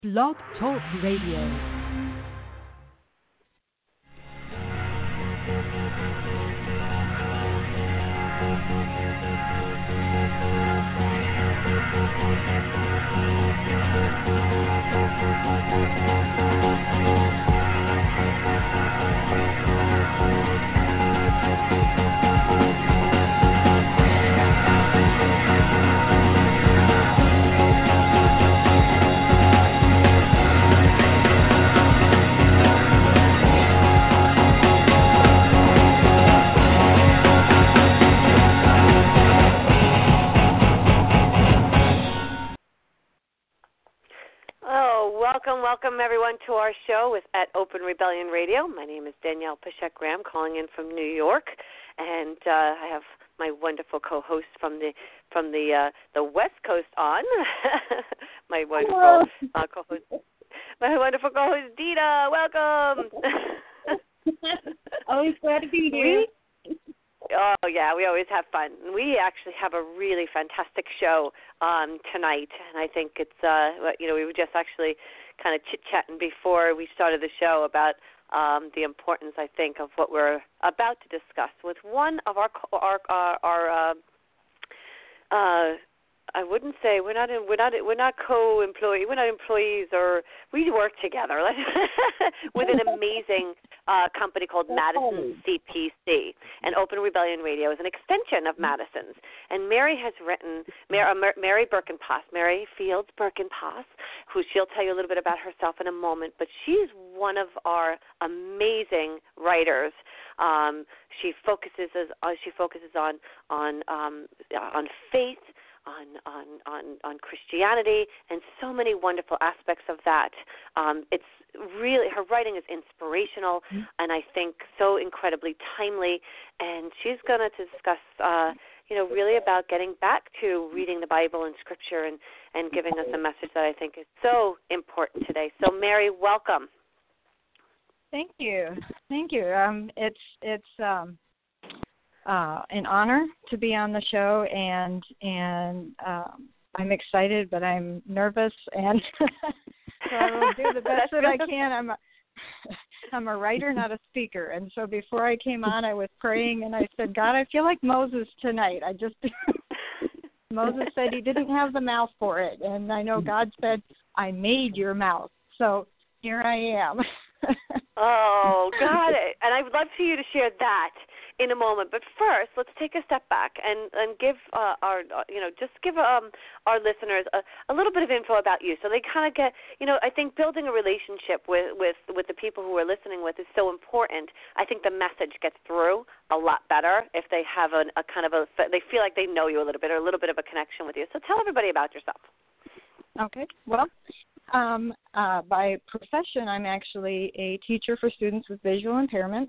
Blog Talk Radio. Welcome everyone to our show at Open Rebellion Radio. My name is Danielle Pichette Graham, calling in from New York, and I have my wonderful co-host from the West Coast on. my wonderful co-host Dita. Welcome. Always glad to be here. Oh, yeah, we always have fun. We actually have a really fantastic show tonight, and I think it's, we were just actually kind of chit-chatting before we started the show about the importance, I think, of what we're about to discuss with one of our I wouldn't say we're not co-employees, we're not employees, or we work together with an amazing company called Madison CPC, and Open Rebellion Radio is an extension of Madison's. And Mary has written, Mary Birkenpass, Mary Fields Birkenpass, who she'll tell you a little bit about herself in a moment, but she's one of our amazing writers. She focuses on faith, on Christianity, and so many wonderful aspects of that. It's really, her writing is inspirational, and I think so incredibly timely. And she's going to discuss, really about getting back to reading the Bible and Scripture and giving us a message that I think is so important today. So, Mary, welcome. Thank you. It's an honor to be on the show, and I'm excited, but I'm nervous, and so I will do the best that I can. I'm a writer, not a speaker, and so before I came on, I was praying, and I said, God, I feel like Moses tonight. Moses said he didn't have the mouth for it, and I know God said, I made your mouth, so here I am. Oh, got it. And I would love for you to share that in a moment. But first, let's take a step back and give our listeners a little bit of info about you, so they kind of get, I think building a relationship with the people who we're listening with is so important. I think the message gets through a lot better if they have they feel like they know you a little bit, or a little bit of a connection with you. So tell everybody about yourself. Okay. Well, by profession, I'm actually a teacher for students with visual impairments.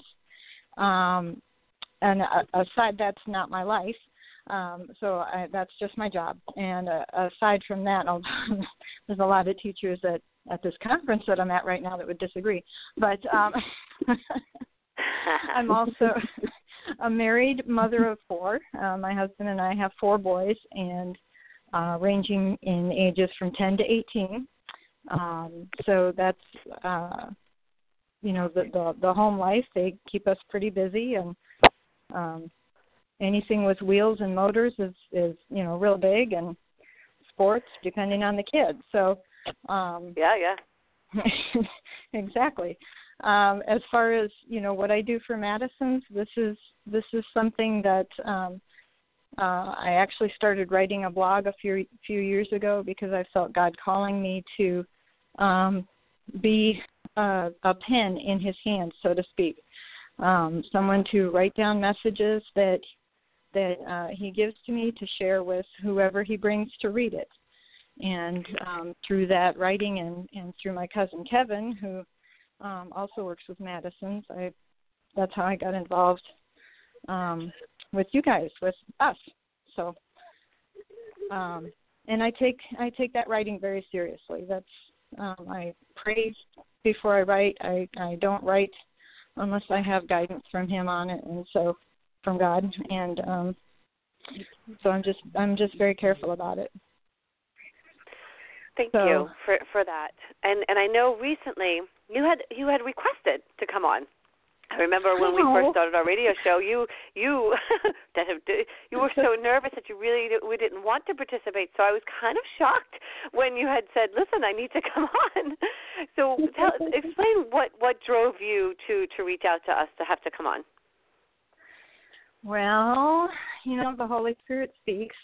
And aside, that's not my life. That's just my job. And aside from that, there's a lot of teachers at this conference that I'm at right now that would disagree. But I'm also a married mother of four. My husband and I have four boys, and ranging in ages from 10 to 18. So that's, the home life. They keep us pretty busy, and anything with wheels and motors is real big, and sports depending on the kids. So yeah. Exactly. As far as what I do for Madison's, this is something that I actually started writing a blog a few years ago because I felt God calling me to be a pen in His hands, so to speak. Someone to write down messages that He gives to me to share with whoever He brings to read it. And through that writing and through my cousin Kevin, who also works with Madison's, that's how I got involved with you guys, with us. So, and I take that writing very seriously. That's I pray before I write. I don't write unless I have guidance from Him on it, and so from God, and so I'm just very careful about it. Thank you for that. And I know recently you had requested to come on. I remember when we first started our radio show, you you were so nervous that we didn't want to participate. So I was kind of shocked when you had said, "Listen, I need to come on." So explain what drove you to reach out to us to have to come on. Well, the Holy Spirit speaks.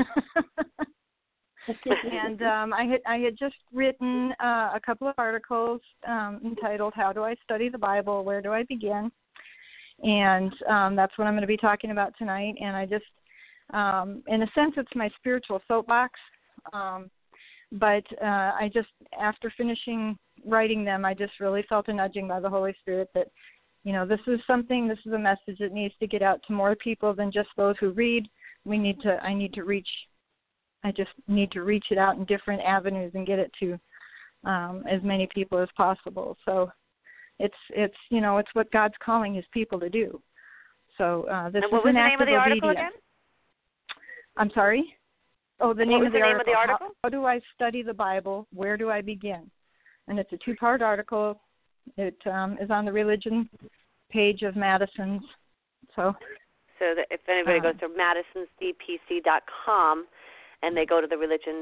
And I had just written a couple of articles entitled "How Do I Study the Bible? Where Do I Begin?" And that's what I'm going to be talking about tonight. And I just, in a sense, it's my spiritual soapbox. But I just, after finishing writing them, I just really felt a nudging by the Holy Spirit that, this is a message that needs to get out to more people than just those who read. I just need to reach it out in different avenues and get it to as many people as possible. So it's what God's calling His people to do. So this is an act of obedience. What was the name of the article again? I'm sorry? Oh, the name of the article? How do I study the Bible? Where do I begin? And it's a 2-part article. It is on the religion page of Madison's. So that if anybody goes to madisonsdpc.com and they go to the religion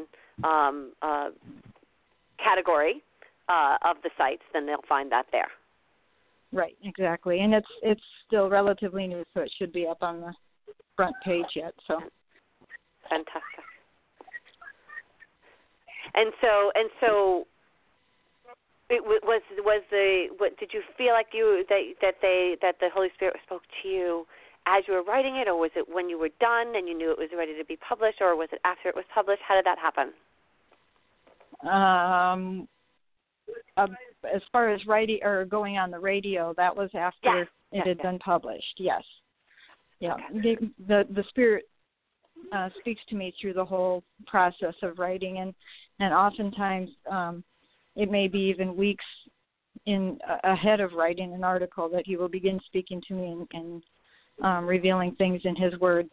category of the sites, then they'll find that there. Right, exactly. And it's still relatively new, so it should be up on the front page yet. So fantastic. And so it was what did you feel like that the Holy Spirit spoke to you as you were writing it, or was it when you were done and you knew it was ready to be published, or was it after it was published? How did that happen? As far as writing or going on the radio, that was after it had been published. Yes. Yeah. Okay. The Spirit speaks to me through the whole process of writing, and oftentimes it may be even weeks ahead of writing an article that He will begin speaking to me and revealing things in His Word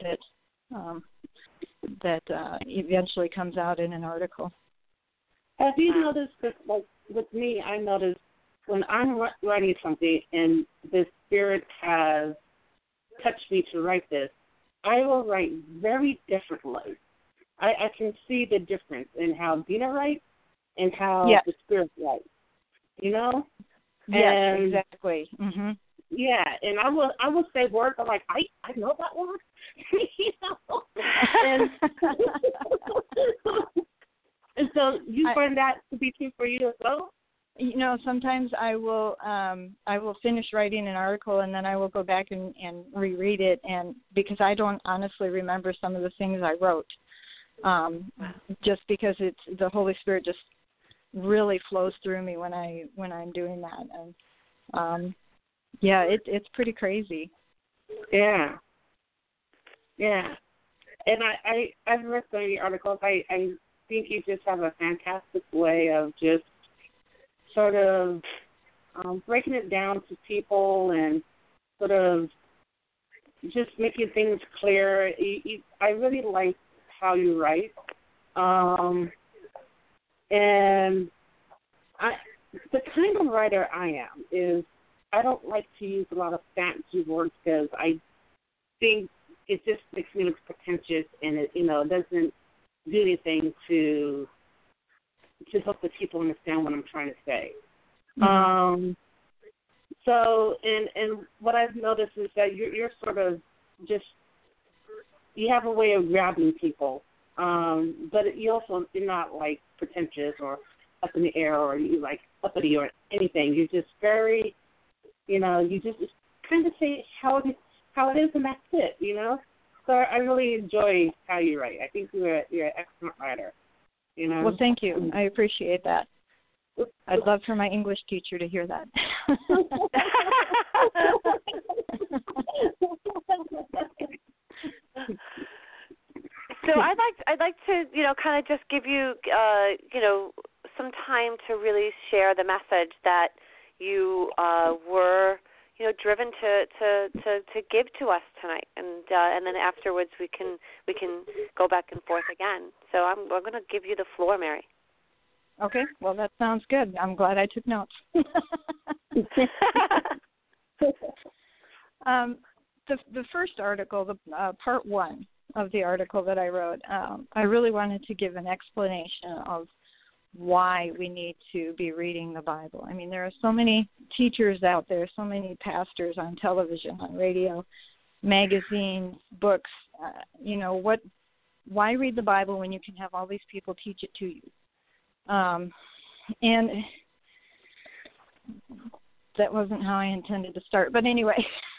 that eventually comes out in an article. Have you noticed that, like with me, I notice when I'm writing something and the Spirit has touched me to write this, I will write very differently. I can see the difference in how Dina writes and how the Spirit writes. Yes, exactly. Mm-hmm. Yeah, and I will say words I'm like, I know that word. And so you find that to be true for you as well? Sometimes I will finish writing an article and then I will go back and reread it, and because I don't honestly remember some of the things I wrote, just because it's the Holy Spirit just really flows through me when I'm doing that, and it's pretty crazy. Yeah. And I've read some of your articles. I think you just have a fantastic way of just sort of breaking it down to people and sort of just making things clear. I really like how you write. And the kind of writer I am is I don't like to use a lot of fancy words because I think it just makes me look pretentious, and it doesn't do anything to help the people understand what I'm trying to say. Mm-hmm. So, and what I've noticed is that you're sort of just, you have a way of grabbing people, but you're not like pretentious or up in the air or you like uppity or anything. You're just very, you just kind of say how it is, and that's it, So I really enjoy how you write. I think you're an excellent writer. Well, thank you. I appreciate that. I'd love for my English teacher to hear that. So I'd like to kind of just give you some time to really share the message that you were driven to give to us tonight, and then afterwards we can go back and forth again. So we're going to give you the floor, Mary. Okay, well, that sounds good. I'm glad I took notes. The first article, part one of the article that I wrote, I really wanted to give an explanation of why we need to be reading the Bible. I mean, there are so many teachers out there, so many pastors on television, on radio, magazines, books. Why read the Bible when you can have all these people teach it to you? And that wasn't how I intended to start. But anyway,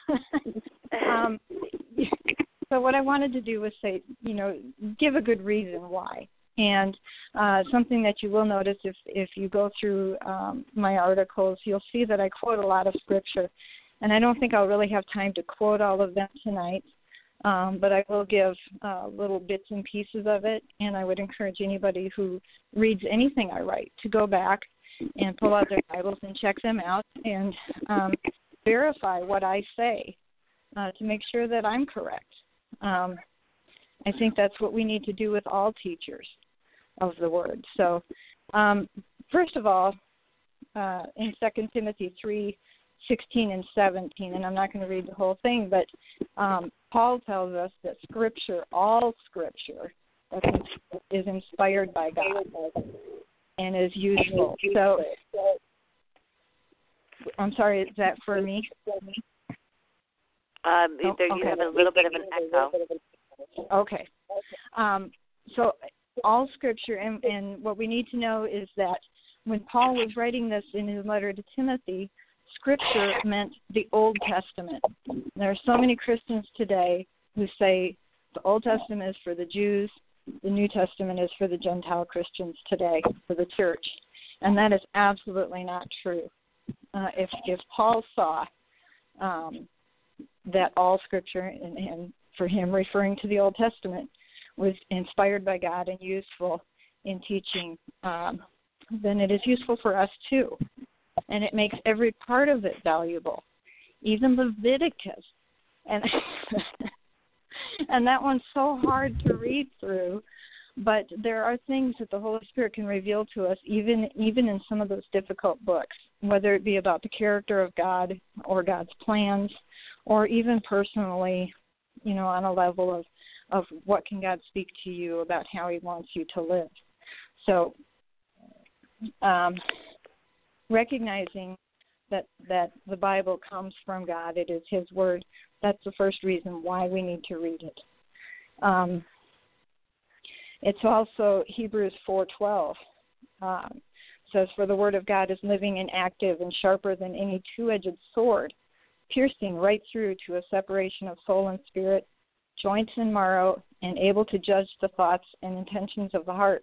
so what I wanted to do was say, give a good reason why. And something that you will notice if you go through my articles, you'll see that I quote a lot of Scripture. And I don't think I'll really have time to quote all of them tonight, but I will give little bits and pieces of it. And I would encourage anybody who reads anything I write to go back and pull out their Bibles and check them out and verify what I say to make sure that I'm correct. I think that's what we need to do with all teachers of the Word. So, first of all, in 2 Timothy 3:16 and 17, and I'm not going to read the whole thing, but Paul tells us that Scripture, all Scripture, is inspired by God and is useful. So, I'm sorry, is that for me? You have a little bit of an echo. Okay. So all Scripture, and what we need to know is that when Paul was writing this in his letter to Timothy, Scripture meant the Old Testament. There are so many Christians today who say the Old Testament is for the Jews, the New Testament is for the Gentile Christians today, for the church. And that is absolutely not true. If Paul saw that all Scripture, and for him referring to the Old Testament, was inspired by God and useful in teaching, then it is useful for us too. And it makes every part of it valuable, even Leviticus. And and that one's so hard to read through, but there are things that the Holy Spirit can reveal to us even in some of those difficult books, whether it be about the character of God or God's plans, or even personally, on a level of what can God speak to you about how he wants you to live. So recognizing that the Bible comes from God, it is his word, that's the first reason why we need to read it. It's also Hebrews 4:12 says, "For the word of God is living and active and sharper than any two-edged sword, piercing right through to a separation of soul and spirit, joints and marrow, and able to judge the thoughts and intentions of the heart."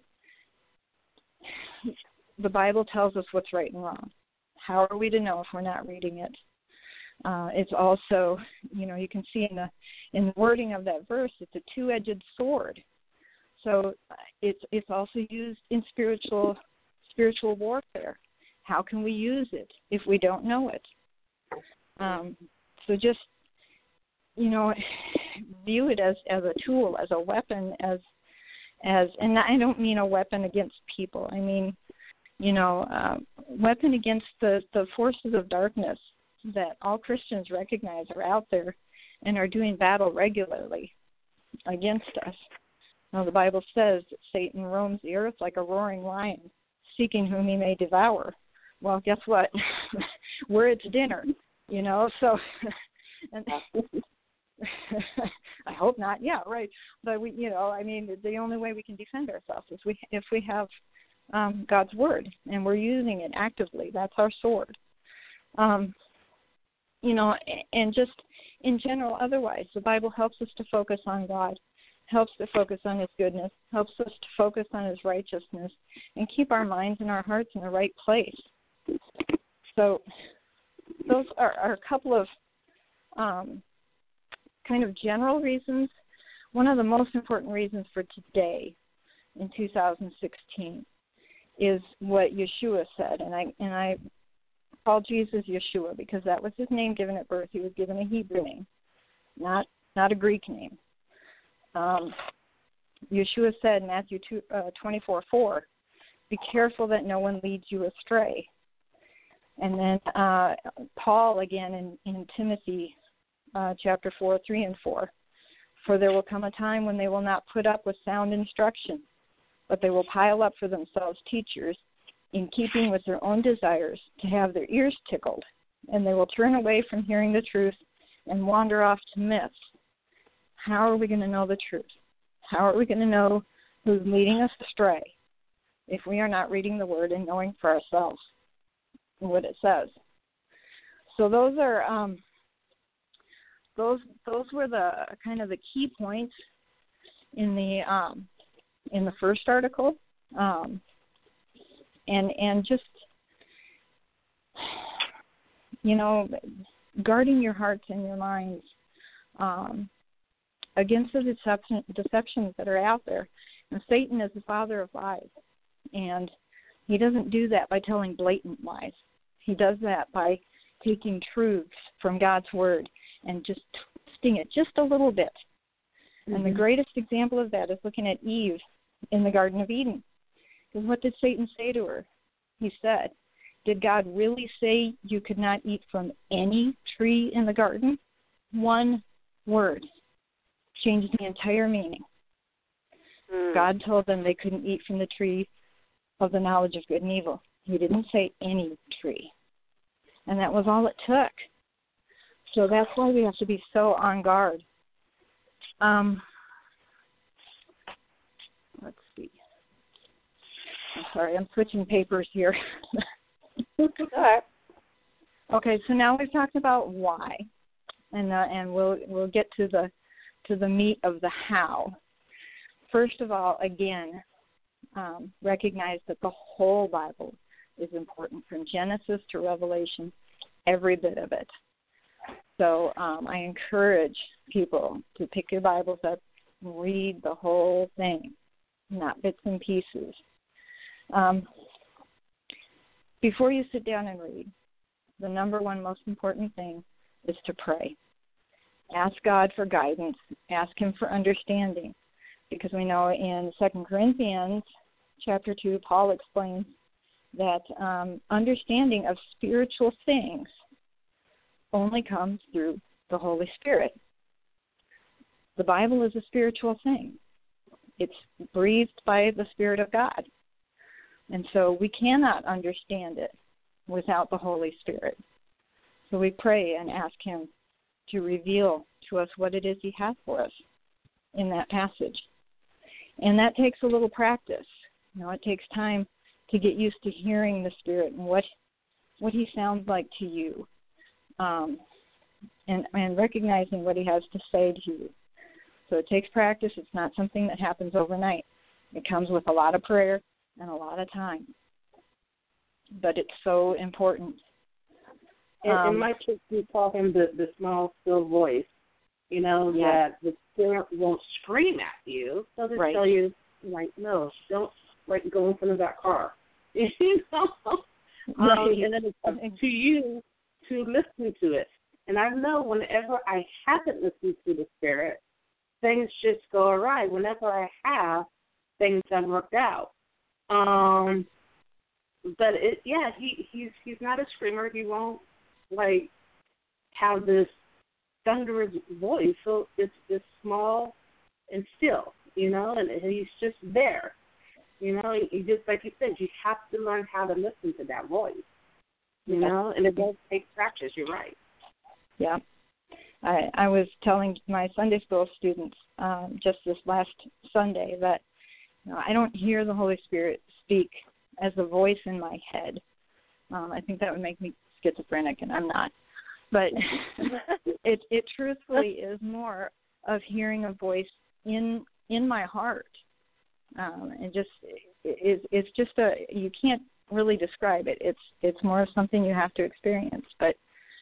The Bible tells us what's right and wrong. How are we to know if we're not reading it? It's also, you can see in the wording of that verse, it's a two-edged sword. So it's also used in spiritual warfare. How can we use it if we don't know it? So just, view it as a tool, as a weapon, as and I don't mean a weapon against people. I mean, weapon against the forces of darkness that all Christians recognize are out there and are doing battle regularly against us. Now, the Bible says that Satan roams the earth like a roaring lion, seeking whom he may devour. Well, guess what? We're at dinner, so and I hope not. Yeah, right. But the only way we can defend ourselves is if we have God's word and we're using it actively. That's our sword. And just in general, otherwise, the Bible helps us to focus on God, helps to focus on his goodness, helps us to focus on his righteousness, and keep our minds and our hearts in the right place. So those are a couple of kind of general reasons. One of the most important reasons for today in 2016 is what Yeshua said, and I call Jesus Yeshua because that was his name given at birth. He was given a Hebrew name, not a Greek name. Yeshua said in Matthew 24:4, be careful that no one leads you astray. And then Paul, again, in Timothy chapter 4, 3 and 4, for there will come a time when they will not put up with sound instruction, but they will pile up for themselves teachers in keeping with their own desires to have their ears tickled, and they will turn away from hearing the truth and wander off to myths. How are we going to know the truth? How are we going to know who's leading us astray if we are not reading the Word and knowing for ourselves what it says? So those are those were the kind of the key points in the first article, and just, you know, guarding your hearts and your minds against the deceptions that are out there. And Satan is the father of lies, and he doesn't do that by telling blatant lies. He does that by taking truths from God's Word and just twisting it just a little bit. Mm-hmm. And the greatest example of that is looking at Eve in the Garden of Eden. Because what did Satan say to her? He said, did God really say you could not eat from any tree in the garden? One word changed the entire meaning. God told them they couldn't eat from the tree of the knowledge of good and evil. He didn't say any tree. And that was all it took. So that's why we have to be so on guard. Let's see. I'm sorry, I'm switching papers here. All right. Okay, so now we've talked about why, and we'll get to the meat of the how. First of all, again, recognize that the whole Bible is important, from Genesis to Revelation, every bit of it. So I encourage people to pick your Bibles up and read the whole thing, not bits and pieces. Before you sit down and read, the number one most important thing is to pray. Ask God for guidance. Ask Him for understanding. Because we know in 2 Corinthians chapter 2, Paul explains that understanding of spiritual things only comes through the Holy Spirit. The Bible is a spiritual thing. It's breathed by the Spirit of God. And so we cannot understand it without the Holy Spirit. So we pray and ask Him to reveal to us what it is He has for us in that passage. And that takes a little practice. You know, it takes time to get used to hearing the Spirit and what He sounds like to you, and recognizing what He has to say to you. So it takes practice. It's not something that happens overnight. It comes with a lot of prayer and a lot of time. But it's so important. In my church, we call him the small, still voice. You know, that the Spirit won't scream at you. They'll just tell you, like, no, don't go in front of that car. You know? And then it's up to you to listen to it. And I know whenever I haven't listened to the Spirit, things just go awry. Whenever I have, things have worked out. But he's not a screamer. He won't have this thunderous voice. So it's just small and still, you know, and he's just there. You know, he just like you said, you have to learn how to listen to that voice. You know, and it does take practice. You're right. Yeah. I was telling my Sunday school students just this last Sunday that I don't hear the Holy Spirit speak as a voice in my head. I think that would make me schizophrenic, and I'm not. But it truthfully is more of hearing a voice in my heart. And just it's just you can't really describe it. It's more of something you have to experience. But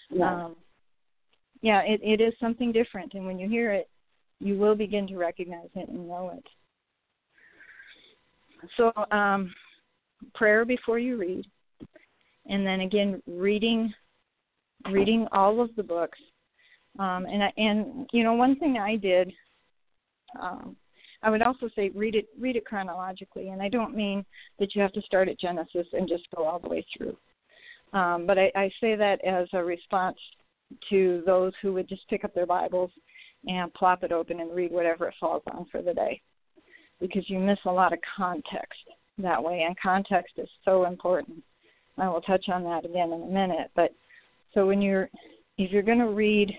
it is something different, and when you hear it, you will begin to recognize it and know it. So prayer before you read, and then again reading all of the books. And you know, one thing I did I would also say read it chronologically, and I don't mean that you have to start at Genesis and just go all the way through. But I say that as a response to those who would just pick up their Bibles and plop it open and read whatever it falls on for the day, because you miss a lot of context that way, and context is so important. I will touch on that again in a minute. But so if you're going to read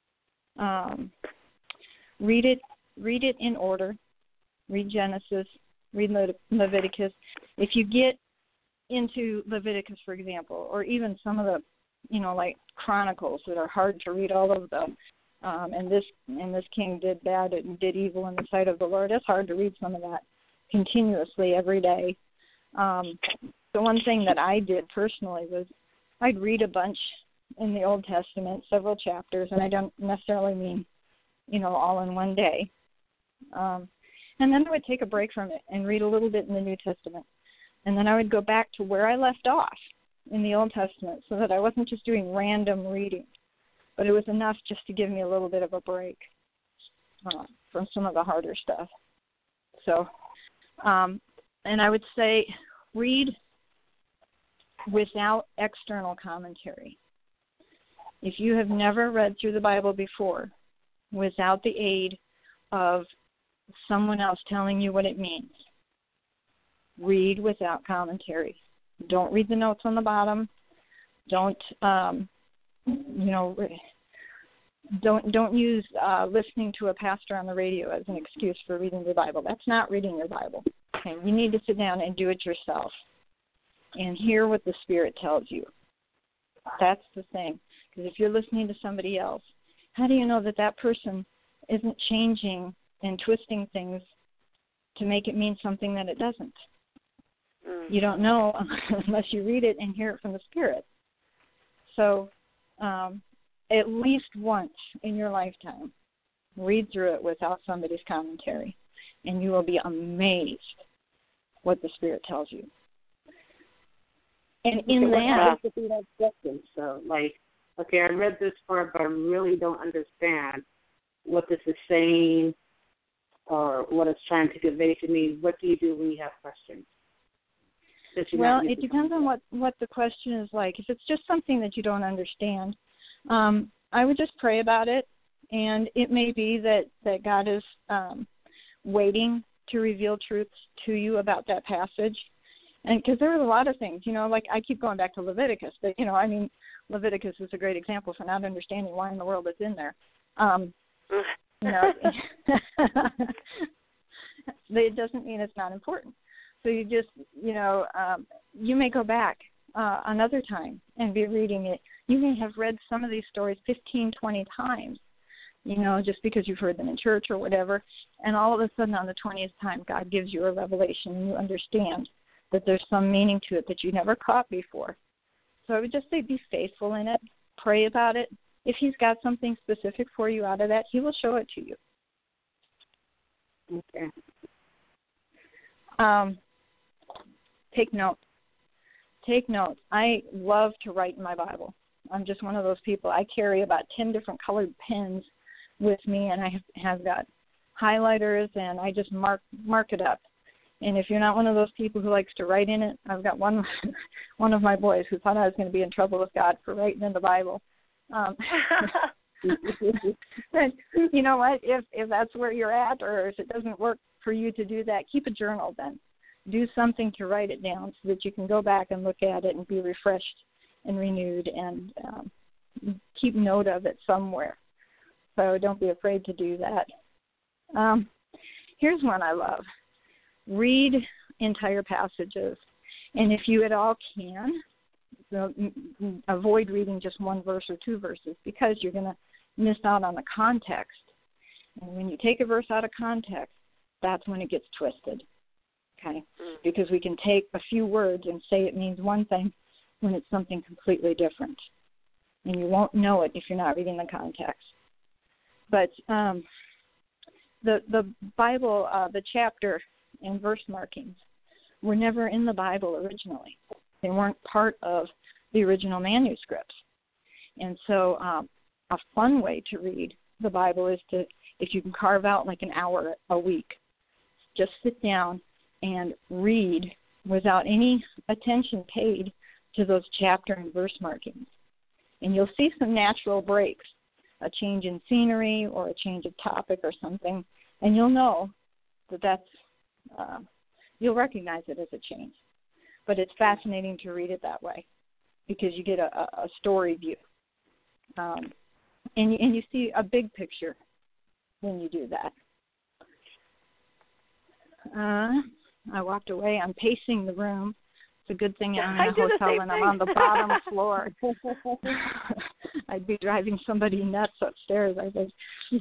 it in order. Read Genesis, read Leviticus. If you get into Leviticus, for example, or even some of the, like Chronicles that are hard to read, all of them, and this king did bad and did evil in the sight of the Lord. It's hard to read some of that continuously every day. The one thing that I did personally was I'd read a bunch in the Old Testament, several chapters, and I don't necessarily mean, all in one day. And then I would take a break from it and read a little bit in the New Testament. And then I would go back to where I left off in the Old Testament, so that I wasn't just doing random reading, but it was enough just to give me a little bit of a break from some of the harder stuff. So, and I would say read without external commentary. If you have never read through the Bible before without the aid of someone else telling you what it means, read without commentary. Don't read the notes on the bottom. Don't use listening to a pastor on the radio as an excuse for reading the Bible. That's not reading your Bible. Okay? You need to sit down and do it yourself and hear what the Spirit tells you. That's the thing. Because if you're listening to somebody else, how do you know that person isn't changing and twisting things to make it mean something that it doesn't? You don't know unless you read it and hear it from the Spirit. So at least once in your lifetime, read through it without somebody's commentary, and you will be amazed what the Spirit tells you. And in that... So, okay, I read this part, but I really don't understand what this is saying or what it's trying to convey to me. What do you do when you have questions? Well, it depends on what the question is like. If it's just something that you don't understand, I would just pray about it, and it may be that God is waiting to reveal truths to you about that passage. And because there are a lot of things, like I keep going back to Leviticus, but, Leviticus is a great example for not understanding why in the world it's in there. It doesn't mean it's not important. So you just, you may go back another time and be reading it. You may have read some of these stories 15, 20 times, just because you've heard them in church or whatever. And all of a sudden on the 20th time, God gives you a revelation and you understand that there's some meaning to it that you never caught before. So I would just say be faithful in it. Pray about it. If he's got something specific for you out of that, he will show it to you. Okay. Take notes. Take notes. I love to write in my Bible. I'm just one of those people. I carry about 10 different colored pens with me, and I have got highlighters, and I just mark it up. And if you're not one of those people who likes to write in it, I've got one of my boys who thought I was going to be in trouble with God for writing in the Bible. But you know what? If that's where you're at, or if it doesn't work for you to do that, keep a journal then. Do something to write it down so that you can go back and look at it and be refreshed and renewed, and keep note of it somewhere. So don't be afraid to do that. Here's one I love. Read entire passages. And if you at all can, avoid reading just one verse or two verses, because you're going to miss out on the context. And when you take a verse out of context, that's when it gets twisted. Okay? Because we can take a few words and say it means one thing when it's something completely different. And you won't know it if you're not reading the context. But the Bible, the chapter and verse markings were never in the Bible originally. They weren't part of the original manuscripts. And so a fun way to read the Bible is if you can carve out like an hour a week just sit down and read without any attention paid to those chapter and verse markings. And you'll see some natural breaks, a change in scenery or a change of topic or something, and you'll know that's you'll recognize it as a change. But it's fascinating to read it that way because you get a story view. And you see a big picture when you do that. I walked away. I'm pacing the room. It's a good thing I'm in a hotel and I'm on the bottom floor. I'd be driving somebody nuts upstairs, I think.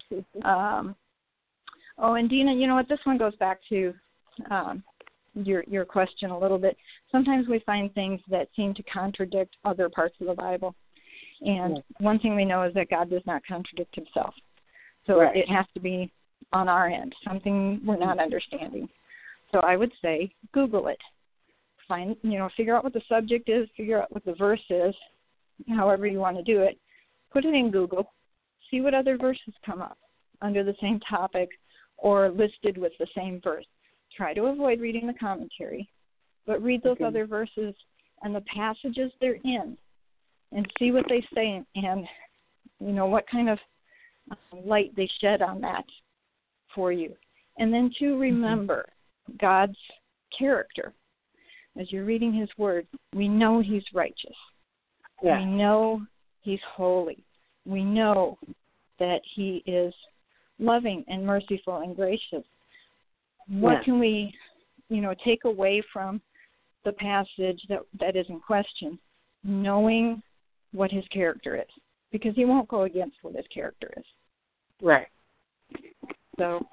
And Dina, you know what? This one goes back to your question a little bit. Sometimes we find things that seem to contradict other parts of the Bible. And one thing we know is that God does not contradict himself. So it has to be on our end, something we're not understanding. So I would say Google it. Figure out what the subject is, figure out what the verse is, however you want to do it. Put it in Google, see what other verses come up under the same topic or listed with the same verse. Try to avoid reading the commentary, but read those other verses and the passages they're in and see what they say and what kind of light they shed on that for you. And then to remember God's character. As you're reading his word, we know he's righteous. Yeah. We know he's holy. We know that he is loving and merciful and gracious. What can we, take away from the passage that is in question? Knowing what his character is. Because he won't go against what his character is. Right. So,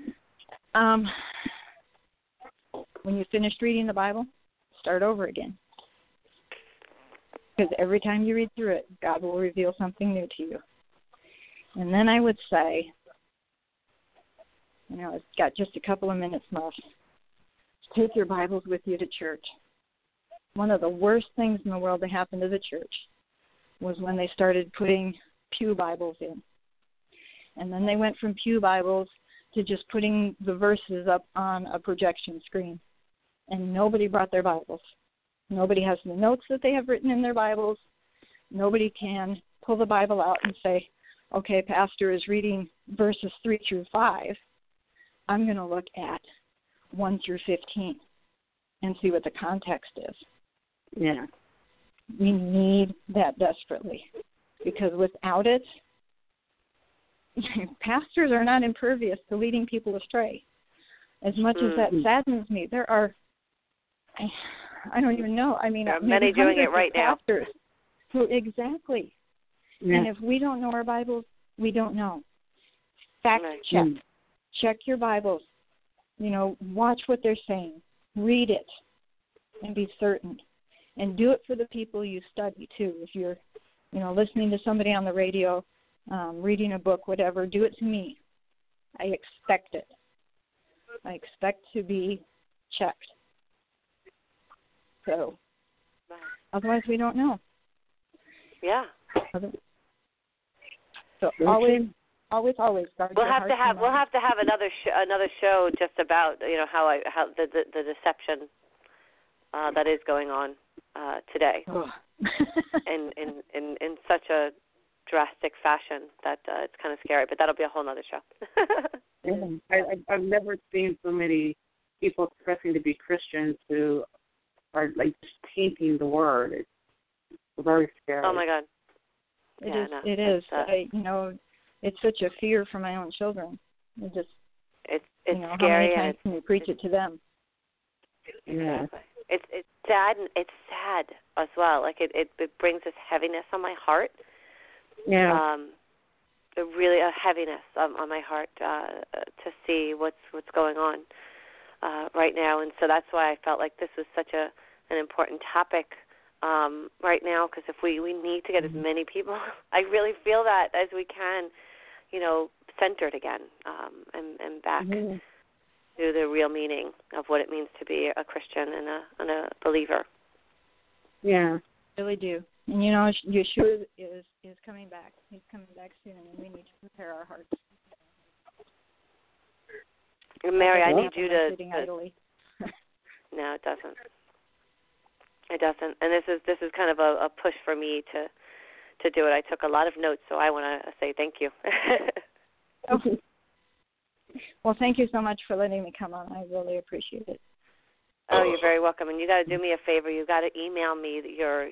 when you finished reading the Bible, start over again. Because every time you read through it, God will reveal something new to you. And then I would say, I've got just a couple of minutes left. Take your Bibles with you to church. One of the worst things in the world that happened to the church was when they started putting pew Bibles in. And then they went from pew Bibles to just putting the verses up on a projection screen. And nobody brought their Bibles. Nobody has the notes that they have written in their Bibles. Nobody can pull the Bible out and say, okay, Pastor is reading verses 3 through 5. I'm going to look at 1 through 15 and see what the context is. Yeah. We need that desperately because without it, pastors are not impervious to leading people astray. As much as that saddens me, there are, I don't even know. there are many doing it right now. Who, exactly. Yeah. And if we don't know our Bibles, we don't know. Fact check. Check your Bibles. Watch what they're saying. Read it and be certain. And do it for the people you study, too. If you're, listening to somebody on the radio, reading a book, whatever, do it to me. I expect it. I expect to be checked. So, otherwise we don't know. Yeah. So always guard we'll your have heart to have and we'll have to have another show just about how the deception that is going on today, in such a drastic fashion that it's kind of scary. But that'll be a whole other show. I've never seen so many people professing to be Christians who are just tainting the word. It's very scary. Oh my God. It is. It's such a fear for my own children. It's scary. How many times can you preach it to them? Yeah. It's sad. It's sad as well. Like it brings this heaviness on my heart. Yeah. Really a heaviness on my heart to see what's going on right now, and so that's why I felt like this was such an important topic right now, because if we need to get as many people, I really feel that, as we can, centered again and back to the real meaning of what it means to be a Christian and a believer. Yeah, really do. And Yeshua is coming back. He's coming back soon, and we need to prepare our hearts. Mary, I need you to. Sitting idly. No, it doesn't. It doesn't. And this is kind of a push for me to do it. I took a lot of notes, so I want to say thank you. Okay. Well, thank you so much for letting me come on. I really appreciate it. Oh, you're very welcome. And you got to do me a favor. You got to email me your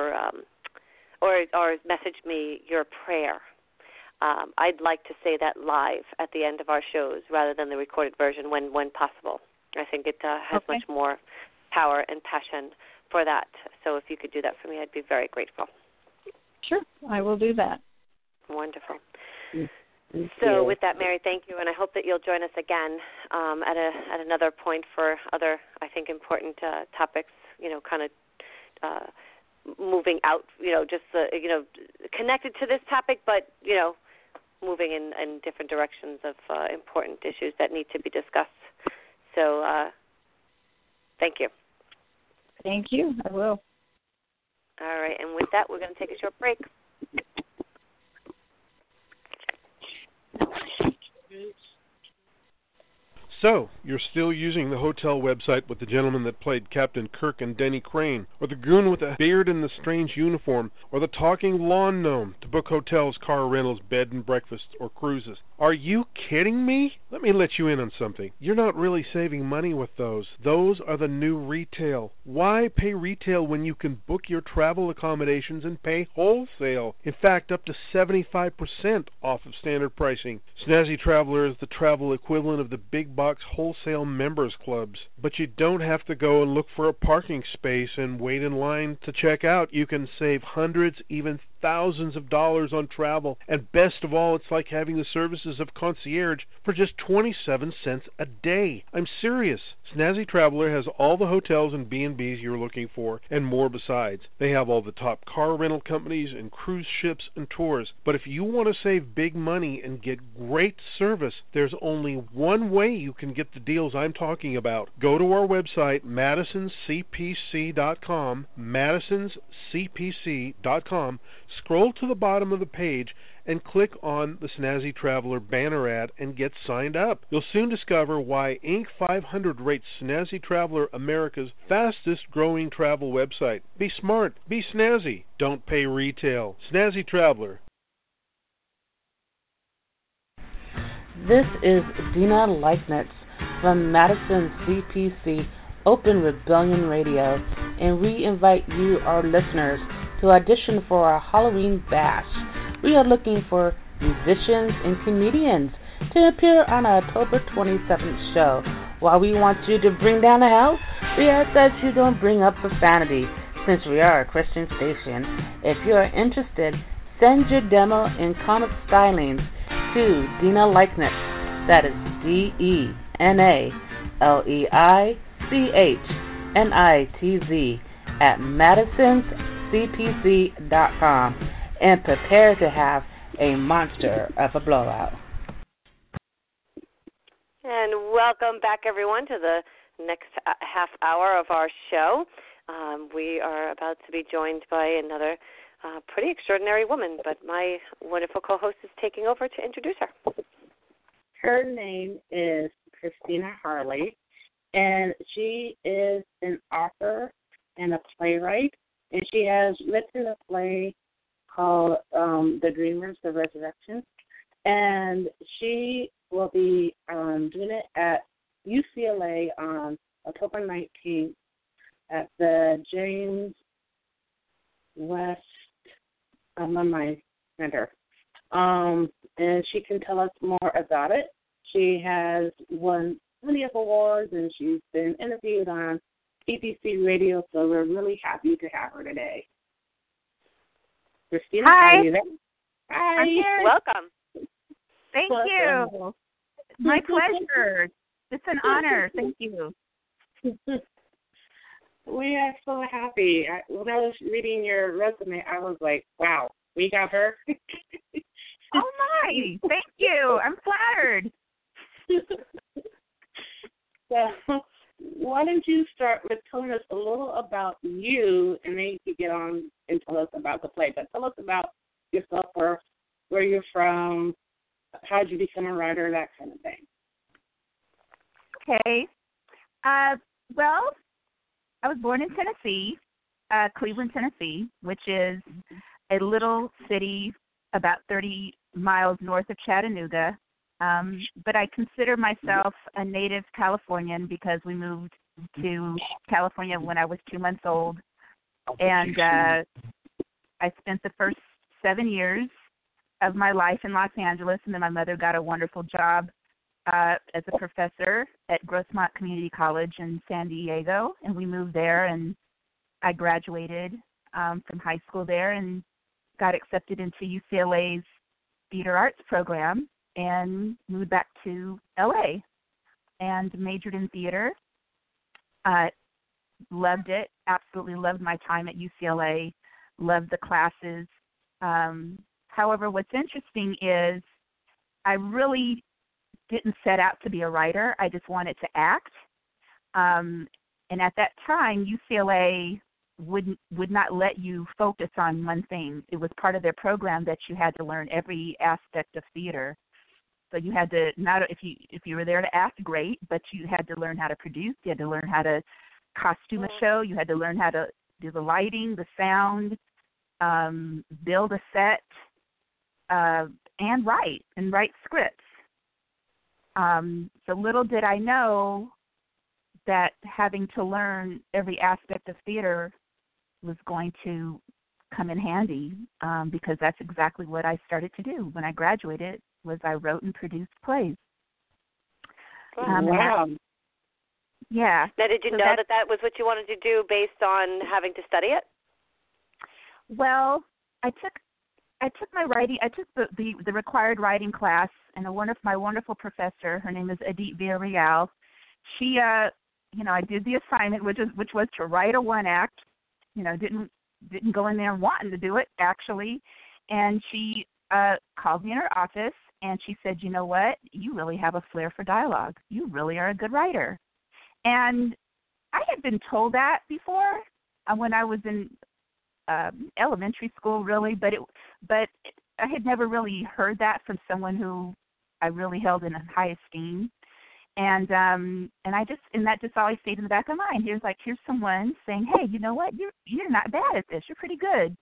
or message me your prayer. I'd like to say that live at the end of our shows rather than the recorded version when possible. I think it has much more power and passion for that. So if you could do that for me, I'd be very grateful. Sure, I will do that. Wonderful. So with that, Mary, thank you, and I hope that you'll join us again at another point for other, I think, important topics, kind of moving out, just, connected to this topic, but, moving in different directions of important issues that need to be discussed. So thank you. Thank you. I will. All right, and with that, we're going to take a short break. So, you're still using the hotel website with the gentleman that played Captain Kirk and Denny Crane, or the goon with the beard and the strange uniform, or the talking lawn gnome to book hotels, car rentals, bed and breakfast, or cruises. Are you kidding me? Let me let you in on something. You're not really saving money with those. Those are the new retail. Why pay retail when you can book your travel accommodations and pay wholesale? In fact, up to 75% off of standard pricing. Snazzy Traveler is the travel equivalent of the big box wholesale members clubs. But you don't have to go and look for a parking space and wait in line to check out. You can save hundreds, even thousands of dollars on travel, and best of all, it's like having the services of concierge for just 27 cents a day. I'm serious. Snazzy Traveler has all the hotels and B&Bs you're looking for, and more besides. They have all the top car rental companies and cruise ships and tours. But if you want to save big money and get great service, there's only one way you can get the deals I'm talking about. Go to our website, MadisonCPC.com, MadisonCPC.com, scroll to the bottom of the page and click on the Snazzy Traveler banner ad and get signed up. You'll soon discover why Inc. 500 rates Snazzy Traveler America's fastest growing travel website. Be smart, be snazzy, don't pay retail. Snazzy Traveler. This is Dina Leibnitz from Madison CPC Open Rebellion Radio, and we invite you, our listeners, to audition for our Halloween bash. We are looking for musicians and comedians to appear on our October 27th show. While we want you to bring down the house, we ask that you don't bring up profanity, since we are a Christian station. If you are interested, send your demo and comic stylings to Dina Leibnitz, that is DENALEICHNITZ at MadisonCPC.com, and prepare to have a monster of a blowout. And welcome back, everyone, to the next half hour of our show. We are about to be joined by another pretty extraordinary woman, but my wonderful co-host is taking over to introduce her. Her name is Christina Harley, and she is an author and a playwright, and she has written a play called The Dreamers, The Resurrection, and she will be doing it at UCLA on October 19th at the James West Alumni Center. And she can tell us more about it. She has won plenty of awards, and she's been interviewed on BBC Radio, so we're really happy to have her today. Christina, hi. Are you there? Hi. I'm here. Welcome. Thank you. My pleasure. It's an honor. Thank you. We are so happy. When I was reading your resume, I was like, wow, we got her. Oh, my. Thank you. I'm flattered. So why don't you start with telling us a little about you, and then you can get on and tell us about the play. But tell us about yourself, or where you're from, how did you become a writer, that kind of thing. Okay. Well, I was born in Tennessee, Cleveland, Tennessee, which is a little city about 30 miles north of Chattanooga. But I consider myself a native Californian because we moved to California when I was 2 months old. And I spent the first 7 years of my life in Los Angeles, and then my mother got a wonderful job as a professor at Grossmont Community College in San Diego, and we moved there, and I graduated from high school there and got accepted into UCLA's theater arts program and moved back to LA and majored in theater. Loved it, absolutely loved my time at UCLA, loved the classes. However, what's interesting is I really didn't set out to be a writer. I just wanted to act. And at that time, UCLA would not let you focus on one thing. It was part of their program that you had to learn every aspect of theater. So you had to if you were there to act, great, but you had to learn how to produce. You had to learn how to costume a show. You had to learn how to do the lighting, the sound, build a set, and write scripts. So little did I know that having to learn every aspect of theater was going to come in handy, because that's exactly what I started to do when I graduated. Was I wrote and produced plays. Wow. Yeah. Now, did you know that was what you wanted to do based on having to study it? Well, I took my writing. I took the required writing class, and my wonderful professor, her name is Edith Villarreal. She, I did the assignment, which was to write a one act. Didn't go in there wanting to do it actually, and she called me in her office and she said, "You know what? You really have a flair for dialogue. You really are a good writer." And I had been told that before when I was in elementary school, really, but I had never really heard that from someone who I really held in high esteem. And that just always stayed in the back of my mind. Here's someone saying, "Hey, you know what? You're not bad at this. You're pretty good."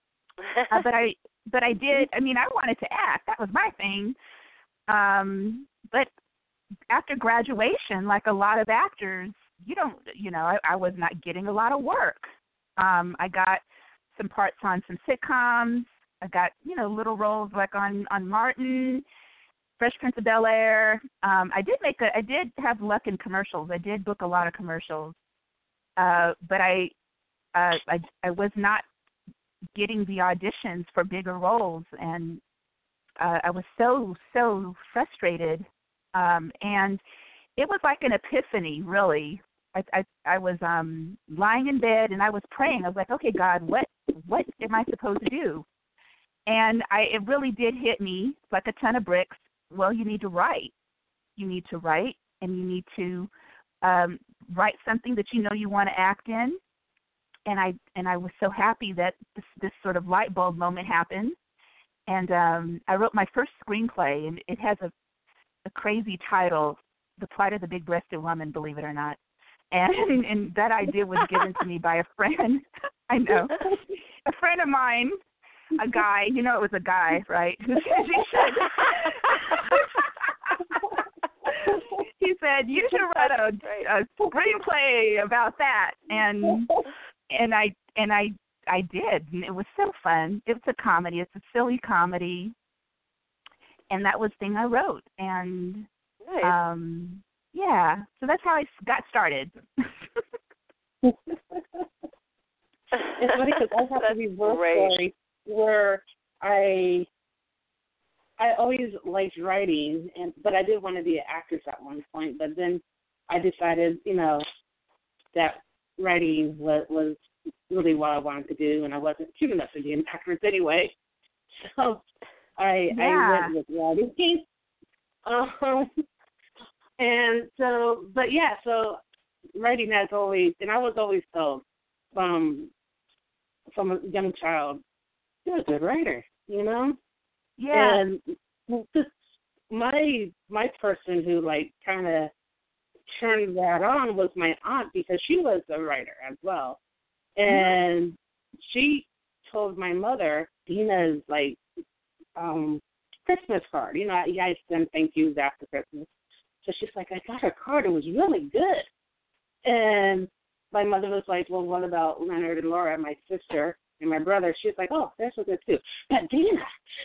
But I did. I mean, I wanted to act. That was my thing. But after graduation, like a lot of actors, I was not getting a lot of work. I got some parts on some sitcoms. I got, little roles like on Martin, Fresh Prince of Bel-Air. I did have luck in commercials. I did book a lot of commercials. But I was not getting the auditions for bigger roles, and I was so frustrated. And it was like an epiphany, really. I was lying in bed and I was praying. I was like, "Okay, God, what am I supposed to do?" And it really did hit me like a ton of bricks. Well, you need to write. You need to write, and you need to write something that you want to act in. And I was so happy that this sort of light bulb moment happened. And I wrote my first screenplay, and it has a crazy title, The Plight of the Big-Breasted Woman, believe it or not. And that idea was given to me by a friend. I know. A friend of mine, a guy, it was a guy, right? He said, "You should write a screenplay about that." And I did. And it was so fun. It's a comedy. It's a silly comedy. And that was the thing I wrote. And nice. So that's how I got started. It's funny because I have a reverse story where I always liked writing, but I did want to be an actress at one point. But then I decided, that writing was really what I wanted to do, and I wasn't cute enough to be an actress anyway. So I went with writing. And so, so writing has always, and I was always told from a young child, "You're a good writer," Yeah. And just my person who kind of turned that on was my aunt, because she was a writer as well. And she told my mother, Dina's like Christmas card. You know, you guys send thank yous after Christmas. So she's like, I got her card. It was really good. And my mother was like, well, what about Leonard and Laura, my sister and my brother? She's like, oh, they're so good too. But Dina.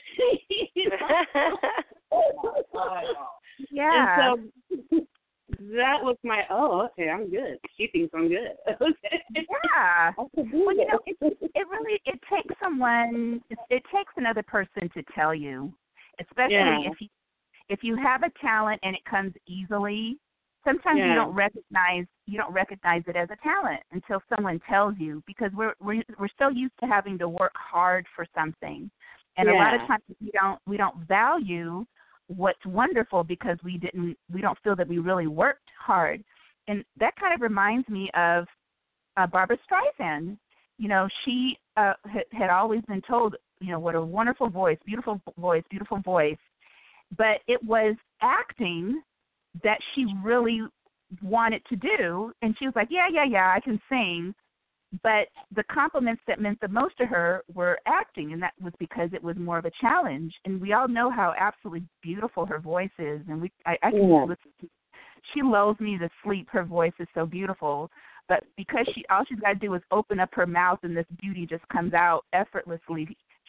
Yeah. And so that was my, okay, I'm good. She thinks I'm good. Okay. Yeah. Well, you know, it takes someone, it takes another person to tell you, especially if you have a talent and it comes easily. Sometimes you don't recognize it as a talent until someone tells you, because we're so used to having to work hard for something, and a lot of times we don't value what's wonderful because we don't feel that we really worked hard. And that kind of reminds me of Barbra Streisand. You know, she had always been told, you know, what a wonderful voice, beautiful voice, but it was acting that she really wanted to do, and she was like, yeah, I can sing, but the compliments that meant the most to her were acting, and that was because it was more of a challenge. And we all know how absolutely beautiful her voice is, and I can listen to, she lulls me to sleep. Her voice is so beautiful, but because all she's got to do is open up her mouth, and this beauty just comes out effortlessly.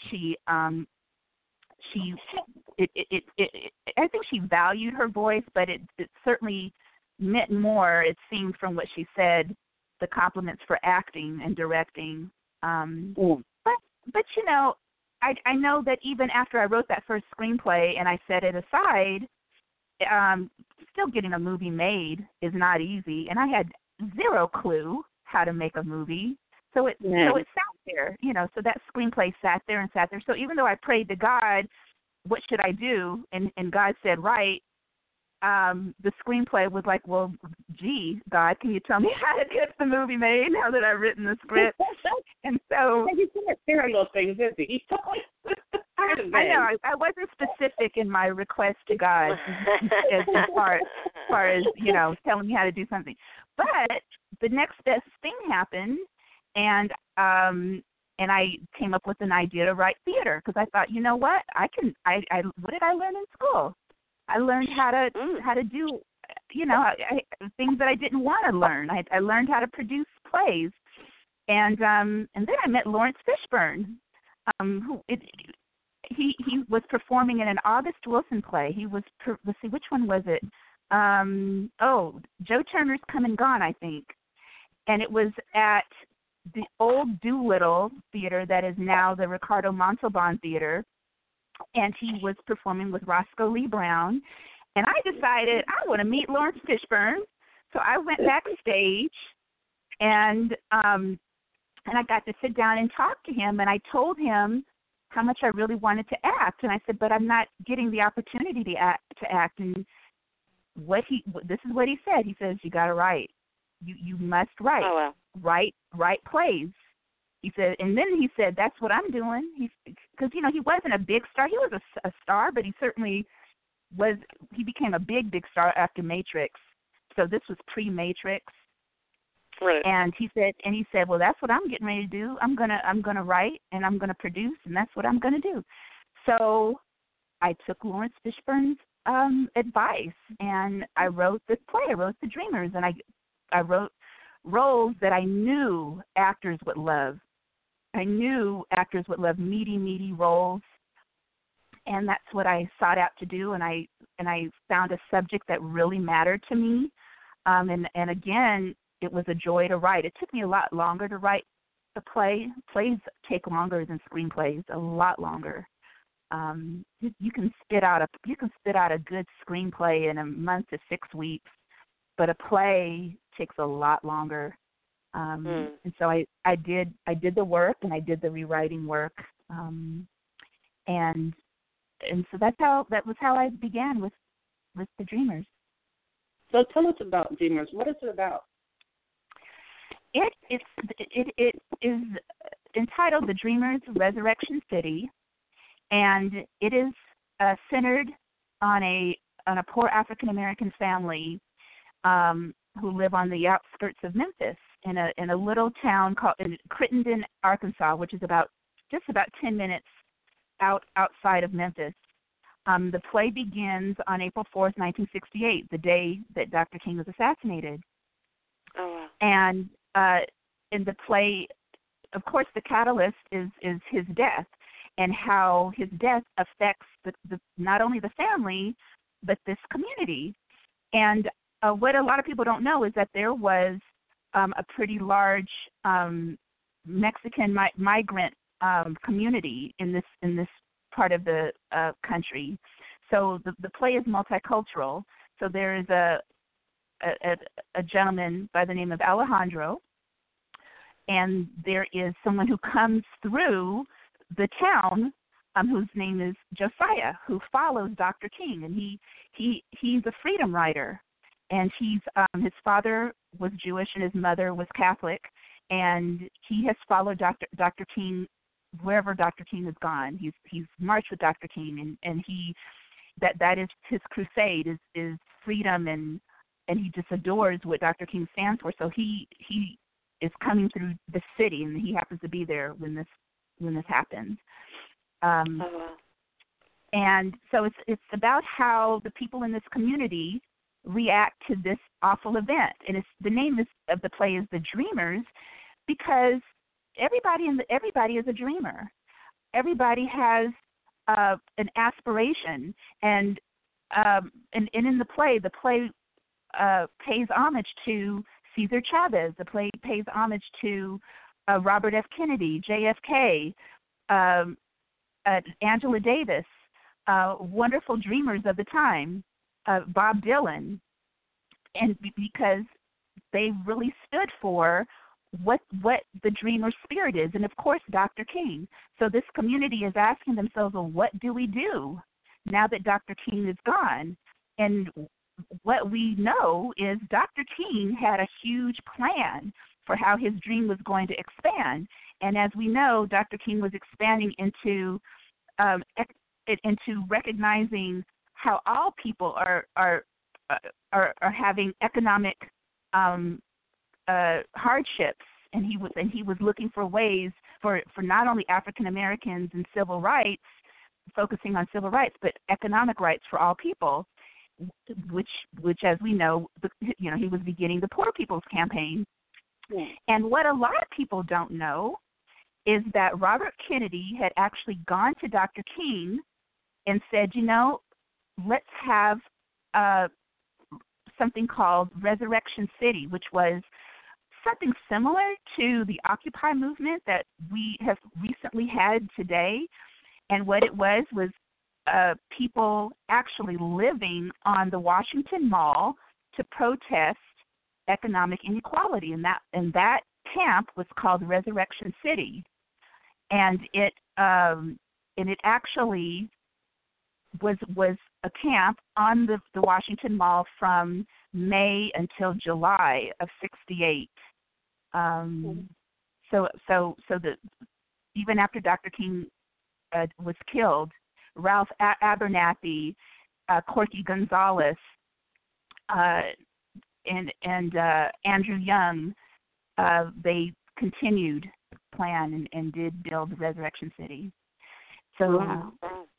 I think she valued her voice, but it certainly meant more, it seemed, from what she said, the compliments for acting and directing. But you know, I know that even after I wrote that first screenplay and I set it aside, still getting a movie made is not easy, and I had zero clue how to make a movie. So it sat there, you know. So that screenplay sat there. So even though I prayed to God, what should I do? And God said, write. The screenplay was like, well, gee, God, can you tell me how to get the movie made now that I've written the script? And so you can't share those things, is he? I know. I wasn't specific in my request to God as far as, you know, telling me how to do something. But the next best thing happened, and I came up with an idea to write theater, because I thought, you know what, what did I learn in school? I learned how to do, you know, things that I didn't want to learn. I learned how to produce plays, and then I met Lawrence Fishburne, he was performing in an August Wilson play. He was, let's see, which one was it? Joe Turner's Come and Gone, I think, and it was at the old Doolittle Theater that is now the Ricardo Montalban Theater, and he was performing with Roscoe Lee Brown, and I decided I want to meet Lawrence Fishburne, so I went backstage, and I got to sit down and talk to him, and I told him how much I really wanted to act, and I said, but I'm not getting the opportunity to act, and this is what he said. He says, you got to write. You must write. Oh, wow. Write plays. He said, and then he said, that's what I'm doing. Because, you know, he wasn't a big star. He was a star, but he certainly was. He became a big star after Matrix. So this was pre-Matrix. Right. And he said, well, that's what I'm getting ready to do. I'm gonna write, and I'm gonna produce, and that's what I'm gonna do. So I took Lawrence Fishburne's advice, and I wrote this play. I wrote The Dreamers, and I wrote roles that I knew actors would love. I knew actors would love meaty roles, and that's what I sought out to do. And I found a subject that really mattered to me. And again, it was a joy to write. It took me a lot longer to write the play. Plays take longer than screenplays, a lot longer. You can spit out a good screenplay in a month to 6 weeks, but a play takes a lot longer. And so I did the work, and I did the rewriting work, and so that was how I began with The Dreamers. So tell us about Dreamers. What is it about? It is entitled The Dreamers Resurrection City, and it is centered on a poor African American family who live on the outskirts of Memphis in a little town called Crittenden, Arkansas, which is just about 10 minutes outside of Memphis. The play begins on April 4th, 1968, the day that Dr. King was assassinated. Oh, wow. And in the play, of course, the catalyst is his death, and how his death affects the not only the family, but this community. And what a lot of people don't know is that there was a pretty large Mexican migrant community in this part of the country. So the play is multicultural. So there is a gentleman by the name of Alejandro, and there is someone who comes through the town whose name is Josiah, who follows Dr. King, and he's a freedom rider, and he's his father was Jewish and his mother was Catholic, and he has followed Dr. King wherever Dr. King has gone. He's marched with Dr. King, and he that is his crusade is freedom, and he just adores what Dr. King stands for. So he is coming through the city, and he happens to be there when this happens. And so it's about how the people in this community react to this awful event. And the name of the play is The Dreamers, because everybody is a dreamer. Everybody has an aspiration, and in the play pays homage to Cesar Chavez. The play pays homage to Robert F. Kennedy, JFK, Angela Davis, wonderful dreamers of the time, Bob Dylan, and because they really stood for what the dreamer spirit is, and of course Dr. King. So this community is asking themselves, well, what do we do now that Dr. King is gone? And what we know is Dr. King had a huge plan for how his dream was going to expand. And as we know, Dr. King was expanding into recognizing how all people are having economic hardships, and he was looking for ways for not only African Americans and civil rights, focusing on civil rights, but economic rights for all people, which as we know, he was beginning the Poor People's Campaign. Yeah. And what a lot of people don't know is that Robert Kennedy had actually gone to Dr. King and said, let's have something called Resurrection City, which was something similar to the Occupy movement that we have recently had today. And what it was people actually living on the Washington Mall to protest economic inequality, and that camp was called Resurrection City, and it actually was a camp on the Washington Mall from May until July of '68. So even after Dr. King was killed, Ralph Abernathy, Corky Gonzalez, and Andrew Young, they continued the plan and did build Resurrection City. So wow.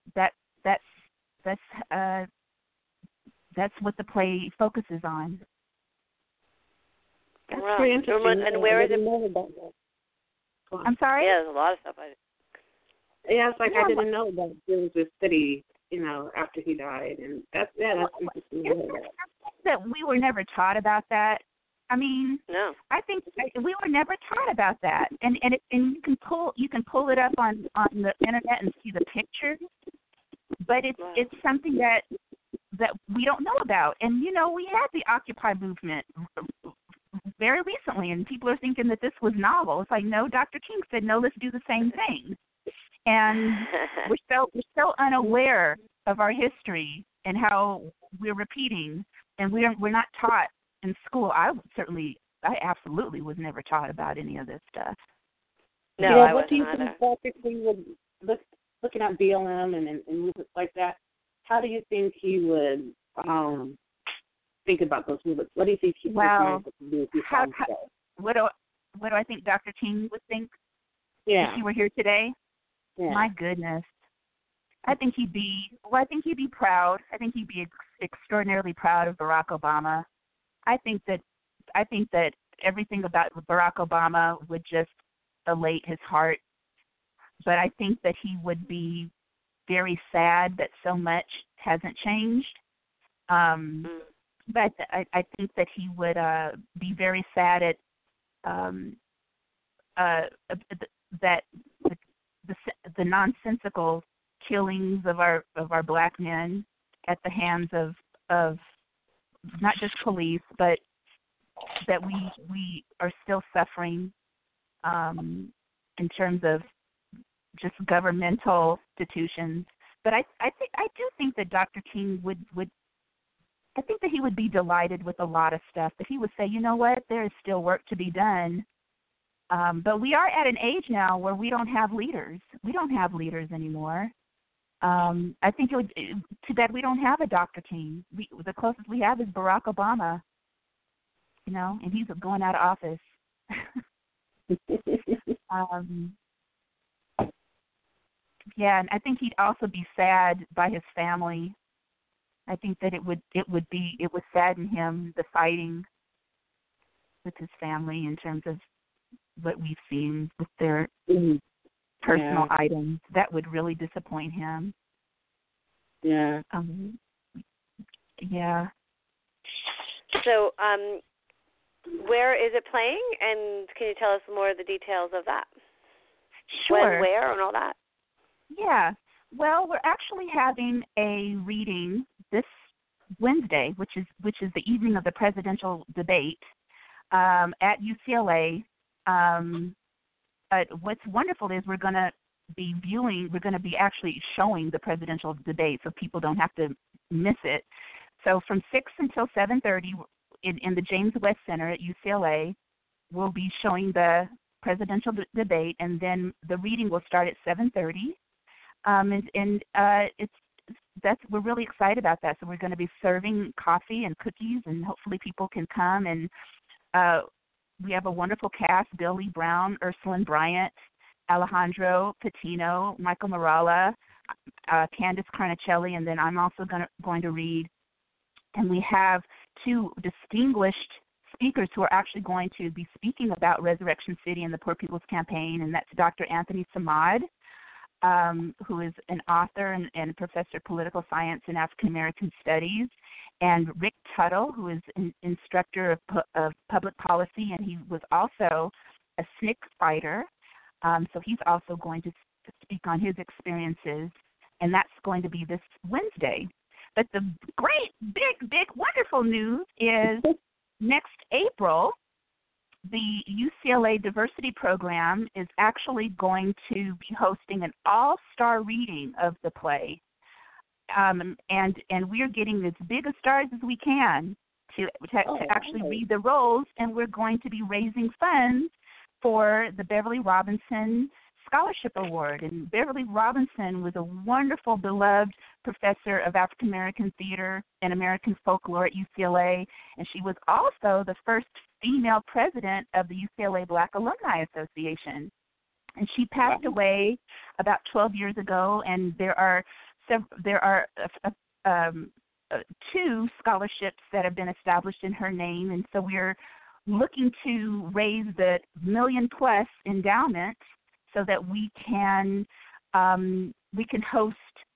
that's what the play focuses on. That's pretty interesting. And where is it? I'm sorry? Yeah, there's a lot of stuff. Yeah, it's like I didn't know that there was a city, after he died, and that's interesting. It's that we were never taught about that. I mean, no. I think we were never taught about that, and you can pull it up on the internet and see the pictures, but it's something that we don't know about. And we had the Occupy movement very recently, and people are thinking that this was novel. It's like, no, Dr. King said, no, let's do the same thing. And we're so unaware of our history and how we're repeating, and we're not taught in school. I absolutely was never taught about any of this stuff. No, I what do you wasn't think practically would looking at BLM and movements like that? How do you think he would think about those movements? What do you think he Well, would do if he how, saw him today? what do I think Dr. King would think Yeah. if he were here today? Yeah. My goodness. I think he'd be proud. I think he'd be extraordinarily proud of Barack Obama. I think that everything about Barack Obama would just elate his heart. But I think that he would be very sad that so much hasn't changed. But I think that he would be very sad at that the nonsensical killings of our black men at the hands of not just police, but that we are still suffering in terms of just governmental institutions. But I do think that Dr. King would I think that he would be delighted with a lot of stuff. That he would say, you know what, there is still work to be done. But we are at an age now where we don't have leaders. We don't have leaders anymore. I think too bad we don't have a Dr. King. The closest we have is Barack Obama, and he's going out of office. Yeah, and I think he'd also be sad by his family. I think that it would sadden him, the fighting with his family in terms of what we've seen with their personal items. That would really disappoint him. Yeah. Yeah. So, where is it playing? And can you tell us more of the details of that? Sure. When, where, and all that? Yeah. Well, we're actually having a reading this Wednesday, which is the evening of the presidential debate at UCLA. What's wonderful is we're going to be actually showing the presidential debate, so people don't have to miss it. So from 6 until 7:30 in the James West Center at UCLA, we'll be showing the presidential debate, and then the reading will start at 7:30. We're really excited about that. So we're going to be serving coffee and cookies, and hopefully people can come. And we have a wonderful cast: Billy Brown, Ursuline Bryant, Alejandro Patino, Michael Morala, Candace Carnicelli, and then I'm also going to read. And we have two distinguished speakers who are actually going to be speaking about Resurrection City and the Poor People's Campaign, and that's Dr. Anthony Samad, who is an author and professor of political science and African American studies, and Rick Tuttle, who is an instructor of public policy, and he was also a SNCC fighter. So he's also going to speak on his experiences, and that's going to be this Wednesday. But the great, big, wonderful news is next April, the UCLA Diversity Program is actually going to be hosting an all-star reading of the play. And we're getting as big a stars as we can to actually read the roles, and we're going to be raising funds for the Beverly Robinson Scholarship Award. And Beverly Robinson was a wonderful, beloved professor of African American theater and American folklore at UCLA, and she was also the first female president of the UCLA Black Alumni Association. And she passed away about 12 years ago, and there are two scholarships that have been established in her name, and so we're looking to raise the $1 million+ endowment so that we can host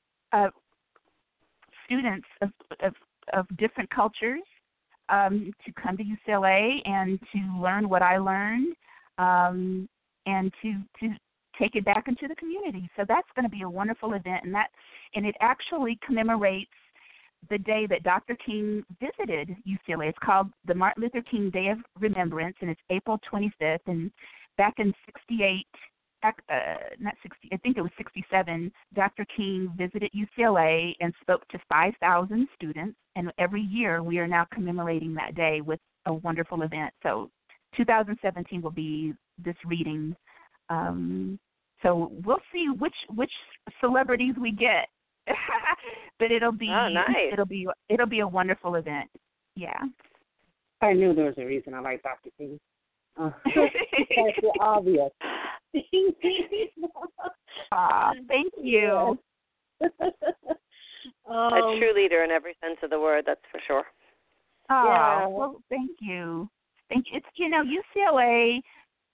students of different cultures to come to UCLA and to learn what I learned, and to take it back into the community. So that's going to be a wonderful event, and it actually commemorates the day that Dr. King visited UCLA. It's called the Martin Luther King Day of Remembrance, and it's April 25th. And back in 68, not 60, I think it was 67, Dr. King visited UCLA and spoke to 5,000 students. And every year we are now commemorating that day with a wonderful event. So 2017 will be this reading. So we'll see which celebrities we get. But it'll be nice. it'll be a wonderful event. Yeah. I knew there was a reason I liked Dr. King. It's obvious. Thank you. A true leader in every sense of the word, that's for sure. Yeah. Well, thank you. Thank you. It's, you know, UCLA,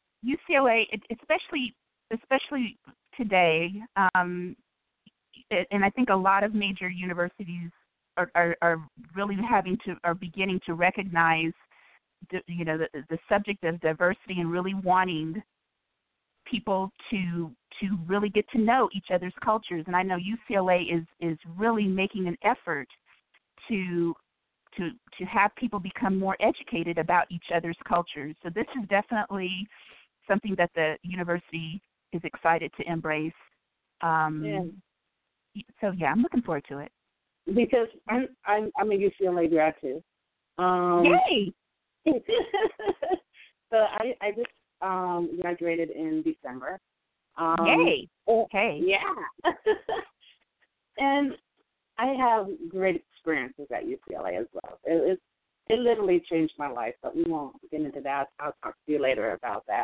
especially today, and I think a lot of major universities are really are beginning to recognize, the subject of diversity and really wanting people to really get to know each other's cultures. And I know UCLA is really making an effort to have people become more educated about each other's cultures. So this is definitely something that the university is excited to embrace. So yeah, I'm looking forward to it. Because I'm a UCLA grad too. Yay! So I just graduated in December. Yay! Okay. Yeah. And I have great experiences at UCLA as well. It literally changed my life, but we won't get into that. I'll talk to you later about that.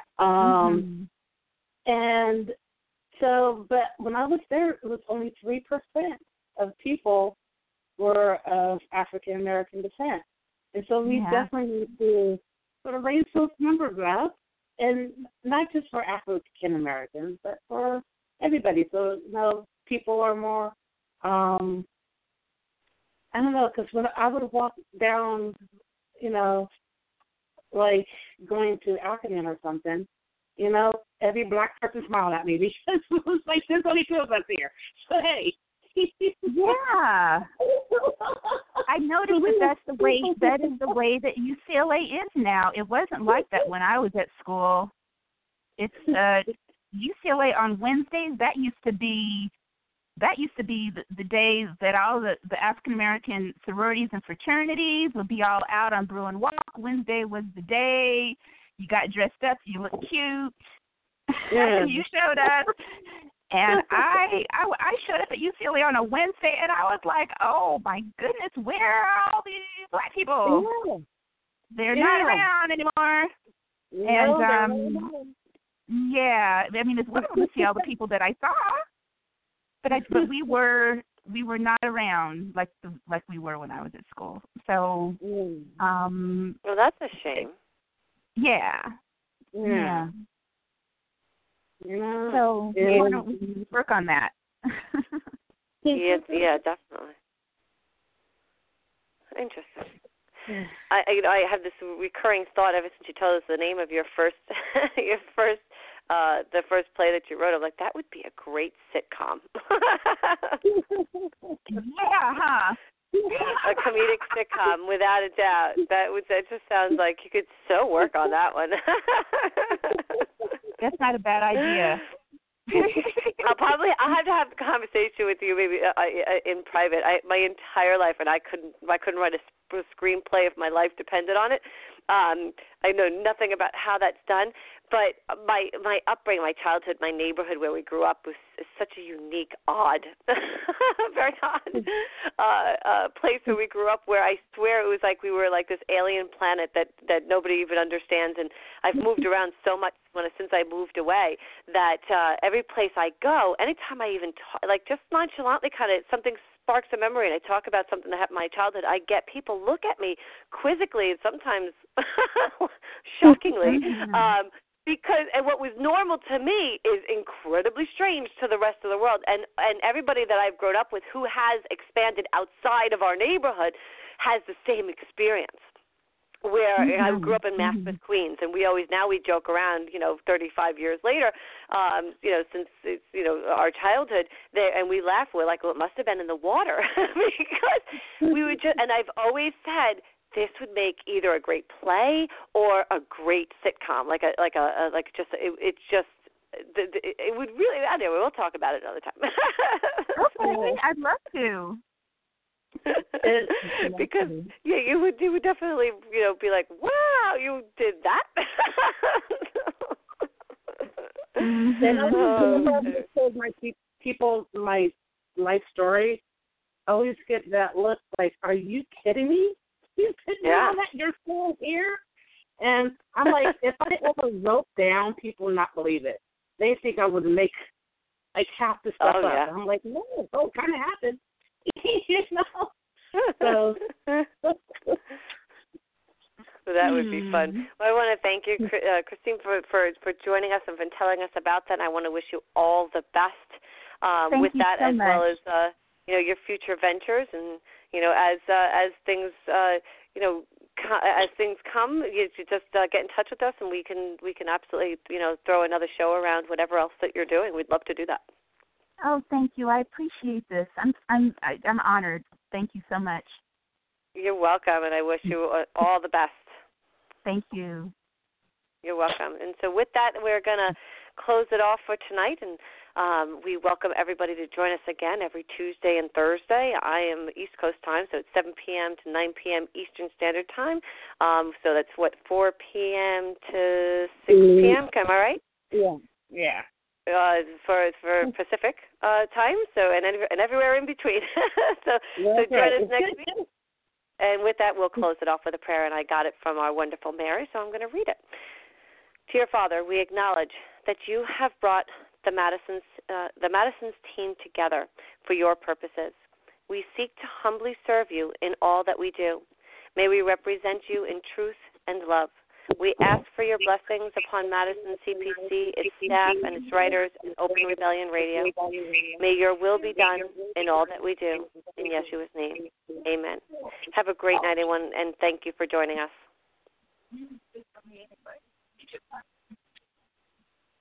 And so, but when I was there, it was only 3% of people were of African American descent. And so we definitely need to sort of raise those numbers up, and not just for African Americans, but for everybody. So, people are more, I don't know, because when I would walk down, like going to Alchemy or something, every black person smiled at me because it was like, there's only 2 of us here. So, hey. Yeah. I noticed that is the way that UCLA is now. It wasn't like that when I was at school. It's UCLA on Wednesdays. That used to be the day that all the African American sororities and fraternities would be all out on Bruin Walk. Wednesday was the day you got dressed up, you looked cute, you showed up. And I showed up at UCLA on a Wednesday, and I was like, oh, my goodness, where are all these black people? Yeah. They're not around anymore. And, I mean, it's wonderful to see all the people that I saw, but we were not around like we were when I was at school. So, well, that's a shame. Yeah. So we want to work on that. Yeah, definitely. Interesting. I have this recurring thought ever since you told us the name of your first the first play that you wrote. I'm like, that would be a great sitcom. Yeah, huh? A comedic sitcom, without a doubt. That just sounds like you could so work on that one. That's not a bad idea. I'll have to have a conversation with you maybe in private. My entire life, and I couldn't write a screenplay if my life depended on it. I know nothing about how that's done, but my upbringing, my childhood, my neighborhood where we grew up was such a unique, odd, very odd place where we grew up, where I swear it was like we were like this alien planet that nobody even understands. And I've moved around so much since I moved away that every place I go, anytime I even talk, like just nonchalantly kind of something sparks a memory and I talk about something that happened in my childhood, I get people look at me quizzically and sometimes shockingly. Because what was normal to me is incredibly strange to the rest of the world. And everybody that I've grown up with who has expanded outside of our neighborhood has the same experience. Where I grew up in Maspeth, Queens, and we joke around, 35 years later, since it's, our childhood, and we laugh. We're like, well, it must have been in the water because we would just. And I've always said, this would make either a great play or a great sitcom, it would really. Anyway, we'll talk about it another time. Okay, I'd love to. Because you would definitely be like, wow, you did that. And I told my people my life story. I always get that look like, are you kidding me? You could know that you're still here. And I'm like, if I ever wrote down, people would not believe it. They think I would make like half the stuff up. And I'm like, no, it kind of happened. You know? So that would be fun. Well, I want to thank you, Christine, for joining us and for telling us about that. And I want to wish you all the best with that, as well as your future ventures. And as things as things come, you just get in touch with us, and we can absolutely throw another show around whatever else that you're doing. We'd love to do that. Oh, thank you. I appreciate this. I'm honored. Thank you so much. You're welcome, and I wish you all the best. Thank you. You're welcome. And so with that, we're going to close it off for tonight, and we welcome everybody to join us again every Tuesday and Thursday. I am East Coast time, so it's 7 p.m. to 9 p.m. Eastern Standard Time. So that's 4 p.m. to 6 p.m. Am I right? Yeah. For Pacific time, so and everywhere in between. so join us next week. And with that, we'll close it off with a prayer, and I got it from our wonderful Mary, so I'm going to read it. Dear Father, we acknowledge that you have brought the Madison's team together for your purposes. We seek to humbly serve you in all that we do. May we represent you in truth and love. We ask for your blessings upon Madison CPC, its staff, and its writers, and Open Rebellion Radio. May your will be done in all that we do. In Yeshua's name, amen. Have a great night, everyone, and thank you for joining us.